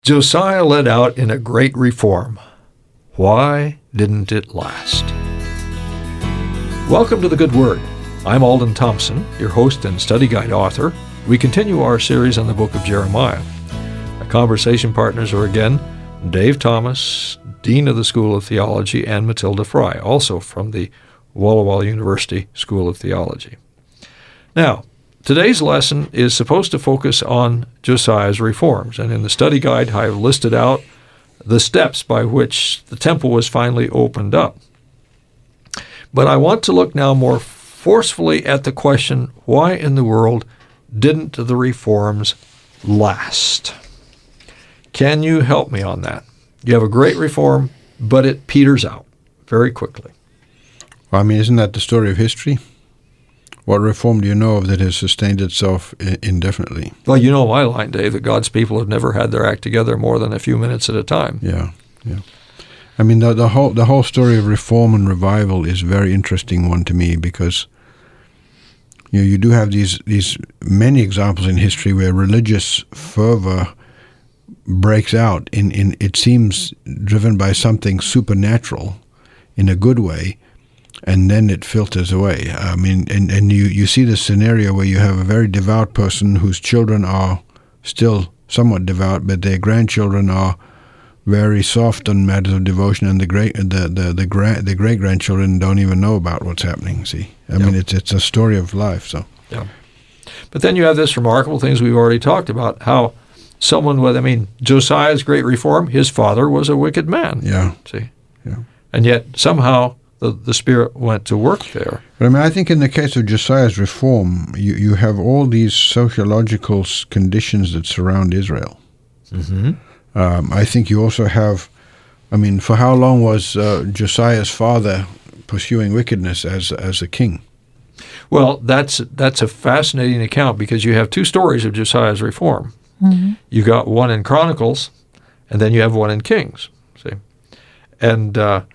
Josiah led out in a great reform. Why didn't it last? Welcome to The Good Word. I'm Alden Thompson, your host and study guide author. We continue our series on the book of Jeremiah. Our conversation partners are again Dave Thomas, Dean of the School of Theology, and Matilda Fry, also from the Walla Walla University School of Theology. Now, today's lesson is supposed to focus on Josiah's reforms, and in the study guide I have listed out the steps by which the temple was finally opened up. But I want to look now more forcefully at the question, why in the world didn't the reforms last? Can you help me on that? You have a great reform, but it peters out very quickly. Well, I mean, isn't that the story of history? What reform do you know of that has sustained itself indefinitely? Well, you know my line, Dave, that God's people have never had their act together more than a few minutes at a time. Yeah. I mean, the whole story of reform and revival is a very interesting one to me because you do have these many examples in history where religious fervor breaks out in it seems driven by something supernatural in a good way, and then it filters away. I mean, and you see this scenario where you have a very devout person whose children are still somewhat devout, but their grandchildren are very soft on matters of devotion, and the great grandchildren don't even know about what's happening. See, I mean, it's a story of life. So, yeah. But then you have this remarkable things we've already talked about, how someone with, Josiah's great reform, his father was a wicked man. Yeah. See, and yet somehow the Spirit went to work there. But I think in the case of Josiah's reform, you have all these sociological conditions that surround Israel. Mm-hmm. I think you also have, for how long was Josiah's father pursuing wickedness as a king? Well, that's a fascinating account because you have two stories of Josiah's reform. Mm-hmm. You got one in Chronicles, and then you have one in Kings. See, and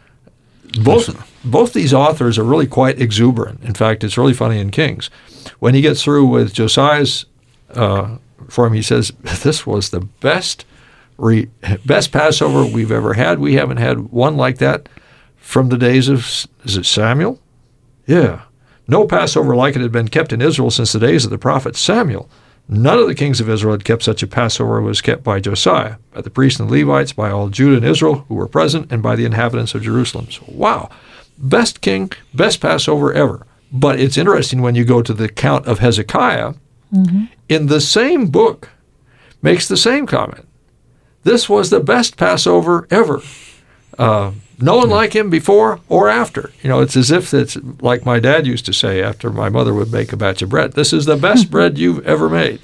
both these authors are really quite exuberant. In fact, it's really funny in Kings. When he gets through with Josiah's reform, he says, "This was the best Passover we've ever had. We haven't had one like that from the days of, is it Samuel? Yeah. No Passover like it had been kept in Israel since the days of the prophet Samuel. None of the kings of Israel had kept such a Passover as was kept by Josiah, by the priests and Levites, by all Judah and Israel who were present, and by the inhabitants of Jerusalem." So, wow. Best king, best Passover ever. But it's interesting when you go to the account of Hezekiah, mm-hmm. in the same book, makes the same comment. This was the best Passover ever. No one like him before or after. It's as if it's like my dad used to say after my mother would make a batch of bread. This is the best bread you've ever made.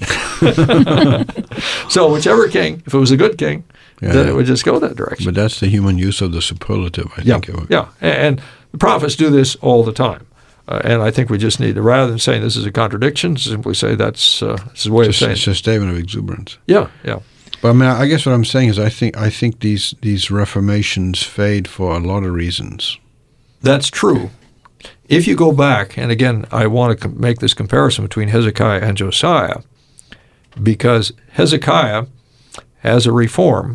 So whichever king, if it was a good king, then it would just go that direction. But that's the human use of the superlative, I think. Yeah, and the prophets do this all the time. And I think we just need to, rather than saying this is a contradiction, simply say that's a way of saying it. It's a statement of exuberance. Yeah. But I guess what I'm saying is I think these reformations fade for a lot of reasons. That's true. If you go back, and again, I want to make this comparison between Hezekiah and Josiah, because Hezekiah has a reform.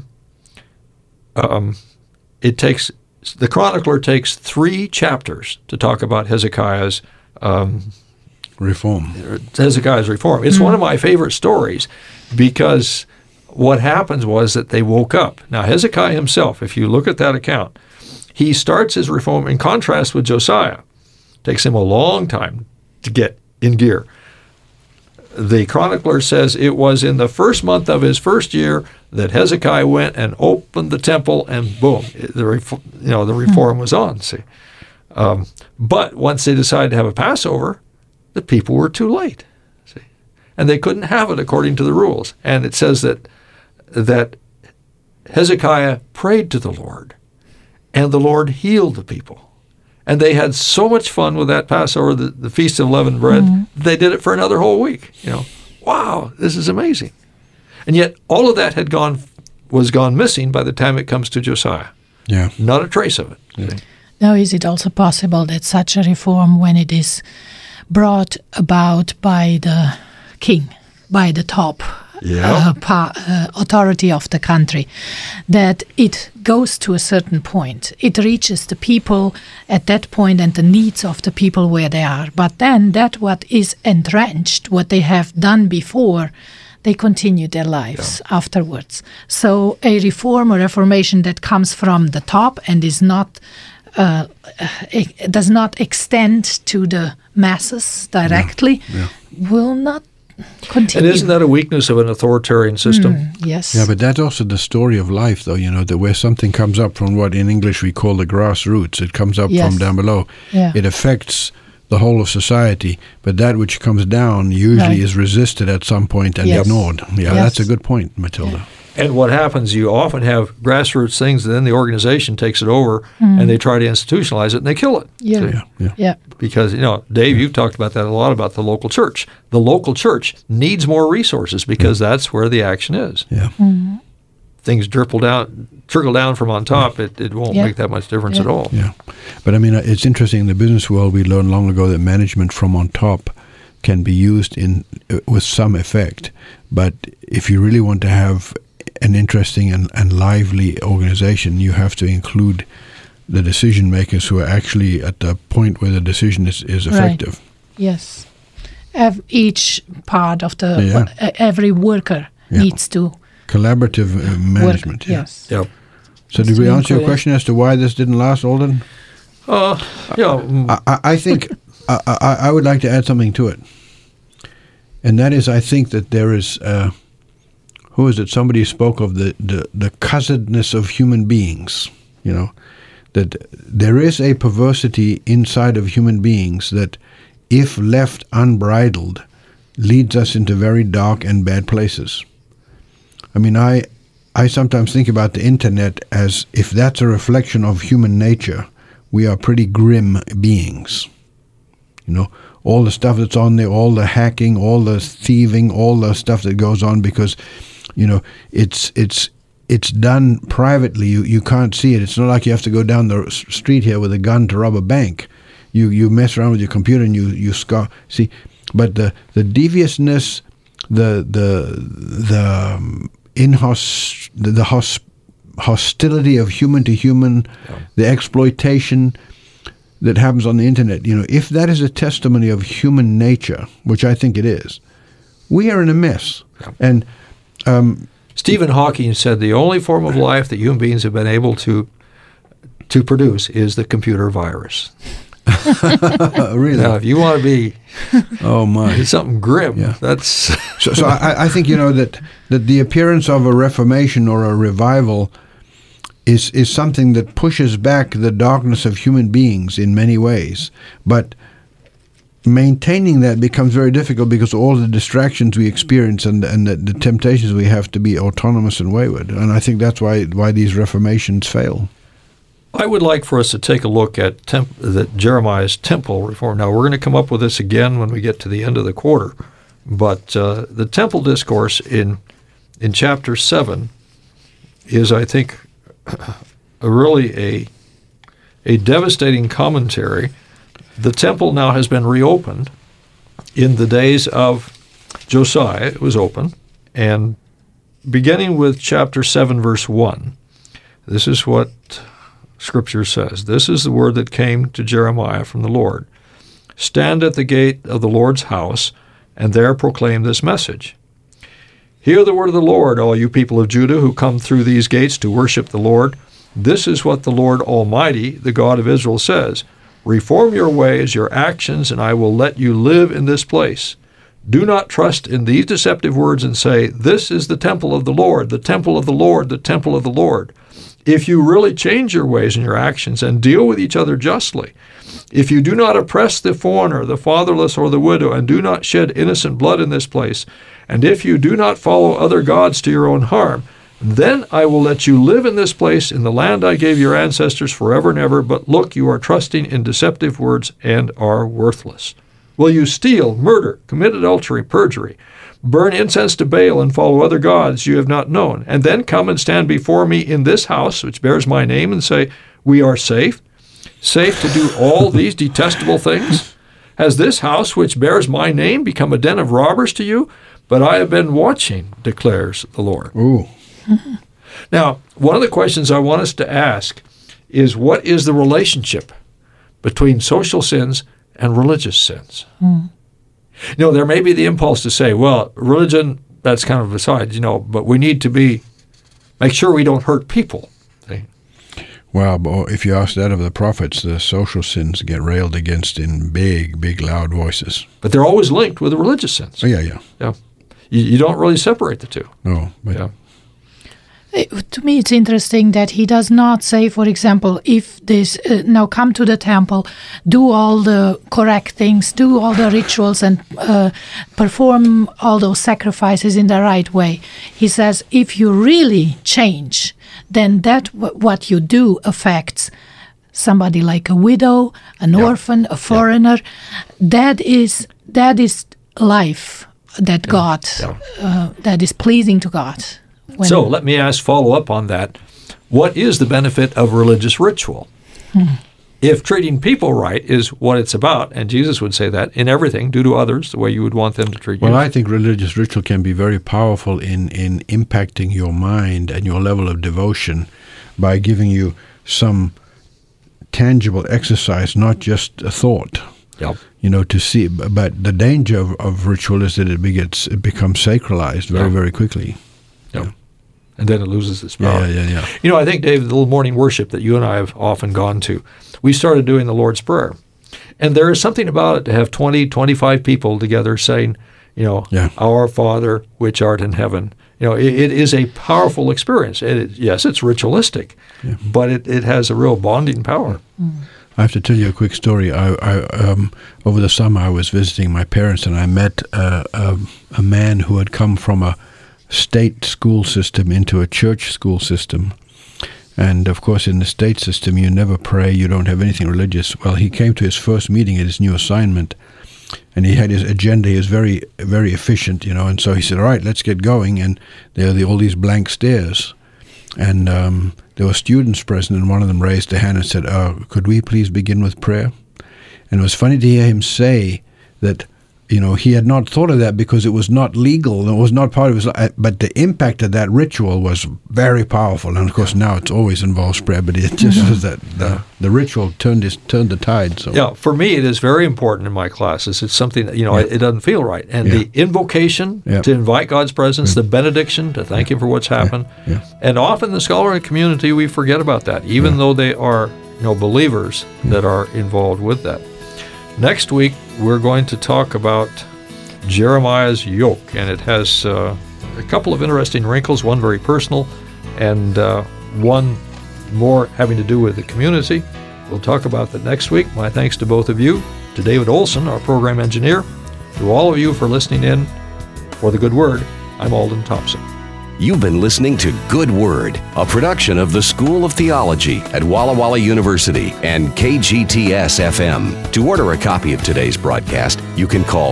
The chronicler takes 3 chapters to talk about Hezekiah's reform. Hezekiah's reform. It's one of my favorite stories because what happens was that they woke up. Now, Hezekiah himself, if you look at that account, he starts his reform in contrast with Josiah. It takes him a long time to get in gear. The chronicler says it was in the first month of his first year that Hezekiah went and opened the temple, and boom, the reform was on. See, but once they decided to have a Passover, the people were too late. See, and they couldn't have it according to the rules. And it says that Hezekiah prayed to the Lord, and the Lord healed the people. And they had so much fun with that Passover, the Feast of Unleavened Bread, they did it for another whole week. Wow, this is amazing. And yet all of that was gone missing by the time it comes to Josiah. Yeah. Not a trace of it. Yeah. Now, is it also possible that such a reform, when it is brought about by the king, by the top, authority of the country, that it goes to a certain point. It reaches the people at that point and the needs of the people where they are. But then that what is entrenched, what they have done before, they continue their lives afterwards. So a reform or reformation that comes from the top and is not it does not extend to the masses directly will not continue. And isn't that a weakness of an authoritarian system? Yes. Yeah, but that's also the story of life, though, that where something comes up from what in English we call the grassroots, it comes up from down below. Yeah. It affects the whole of society, but that which comes down usually is resisted at some point and ignored. Yeah, that's a good point, Matilda. Yeah. And what happens, you often have grassroots things, and then the organization takes it over, and they try to institutionalize it, and they kill it. Yeah. Because, Dave, you've talked about that a lot, about the local church. The local church needs more resources because that's where the action is. Yeah. Mm-hmm. Things trickle down from on top, it won't make that much difference at all. Yeah. But, it's interesting, in the business world, we learned long ago that management from on top can be used with some effect. But if you really want to have an interesting and lively organization, you have to include the decision makers who are actually at the point where the decision is effective. Right. Yes. Each part of every worker needs to collaborative management. Work. Yes. Yep. So did we answer your question as to why this didn't last, Alden? I think I would like to add something to it. And that is, I think that there is who is it? Somebody spoke of the cussedness of human beings, that there is a perversity inside of human beings that, if left unbridled, leads us into very dark and bad places. I sometimes think about the internet as, if that's a reflection of human nature, we are pretty grim beings. All the stuff that's on there, all the hacking, all the thieving, all the stuff that goes on, because it's done privately. You can't see it. It's not like you have to go down the street here with a gun to rob a bank. You mess around with your computer and you scar. See, but the deviousness, the hostility of human to human, the exploitation that happens on the internet. If that is a testimony of human nature, which I think it is, we are in a mess. Yeah. And Stephen Hawking said the only form of life that human beings have been able to produce is the computer virus. Really? Now, if you want to be something grim, that's... so I think, that the appearance of a reformation or a revival is something that pushes back the darkness of human beings in many ways. But maintaining that becomes very difficult because all the distractions we experience and the temptations we have to be autonomous and wayward. And I think that's why these reformations fail. I would like for us to take a look at Jeremiah's temple reform. Now, we're going to come up with this again when we get to the end of the quarter. But the temple discourse in chapter 7 is, I think, really a devastating commentary. The temple now has been reopened. In the days of Josiah, it was open. And beginning with chapter 7, verse 1, this is what Scripture says. This is the word that came to Jeremiah from the Lord. Stand at the gate of the Lord's house, and there proclaim this message. Hear the word of the Lord, all you people of Judah who come through these gates to worship the Lord. This is what the Lord Almighty, the God of Israel, says. Reform your ways, your actions, and I will let you live in this place. Do not trust in these deceptive words and say, this is the temple of the Lord, the temple of the Lord, the temple of the Lord. If you really change your ways and your actions and deal with each other justly, if you do not oppress the foreigner, the fatherless, or the widow, and do not shed innocent blood in this place, and if you do not follow other gods to your own harm, then I will let you live in this place, in the land I gave your ancestors forever and ever. But look, you are trusting in deceptive words and are worthless. Will you steal, murder, commit adultery, perjury, burn incense to Baal, and follow other gods you have not known, and then come and stand before me in this house, which bears my name, and say, we are safe to do all these detestable things? Has this house, which bears my name, become a den of robbers to you? but I have been watching, declares the Lord. Ooh. Now, one of the questions I want us to ask is, what is the relationship between social sins and religious sins? There may be the impulse to say, well, religion, that's kind of aside, but we need to make sure we don't hurt people. See? Well, but if you ask that of the prophets, the social sins get railed against in big, big, loud voices. But they're always linked with the religious sins. Oh, yeah. Yeah. You don't really separate the two. No. But Yeah. To me, it's interesting that he does not say, for example, if this now come to the temple, do all the correct things, do all the rituals, and perform all those sacrifices in the right way. He says, if you really change, then that what you do affects somebody like a widow, an orphan, a foreigner. That is life that God that is pleasing to God. So let me follow up on that. What is the benefit of religious ritual? If treating people right is what it's about, and Jesus would say that, in everything, do to others the way you would want them to treat you. Well, I think religious ritual can be very powerful in impacting your mind and your level of devotion by giving you some tangible exercise, not just a thought. Yep. To see. But the danger of ritual is that it becomes sacralized very, very quickly. Yep. And then it loses its power. Yeah. I think, Dave, the little morning worship that you and I have often gone to, we started doing the Lord's Prayer. And there is something about it to have 20, 25 people together saying, Our Father, which art in heaven. It is a powerful experience. Yes, it's ritualistic, but it has a real bonding power. I have to tell you a quick story. I over the summer, I was visiting my parents, and I met a man who had come from a state school system into a church school system. And, of course, in the state system, you never pray, you don't have anything religious. Well, he came to his first meeting at his new assignment, and he had his agenda. He was very, very efficient, and so he said, all right, let's get going. And there are all these blank stares. And there were students present, and one of them raised a hand and said, could we please begin with prayer? And it was funny to hear him say that, he had not thought of that because it was not legal. It was not part of his life. But the impact of that ritual was very powerful. And, of course, now it always involves prayer. But it just was that the ritual turned the tide. So. Yeah, for me, it is very important in my classes. It's something that, it doesn't feel right. And the invocation to invite God's presence, the benediction to thank Him for what's happened. And often the scholarly community, we forget about that, even though they are believers that are involved with that. Next week, we're going to talk about Jeremiah's yoke, and it has a couple of interesting wrinkles, one very personal and one more having to do with the community. We'll talk about that next week. My thanks to both of you, to David Olson, our program engineer, to all of you for listening in. For The Good Word, I'm Alden Thompson. You've been listening to Good Word, a production of the School of Theology at Walla Walla University and KGTS-FM. To order a copy of today's broadcast, you can call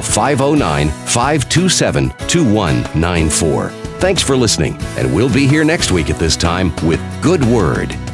509-527-2194. Thanks for listening, and we'll be here next week at this time with Good Word.